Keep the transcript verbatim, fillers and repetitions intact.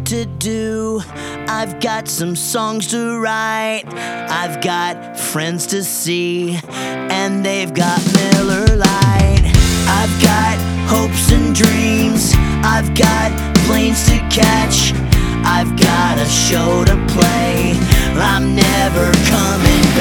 to do. I've got some songs to write. I've got friends to see, and they've got Miller Lite. I've got hopes and dreams. I've got planes to catch. I've got a show to play. I'm never coming back.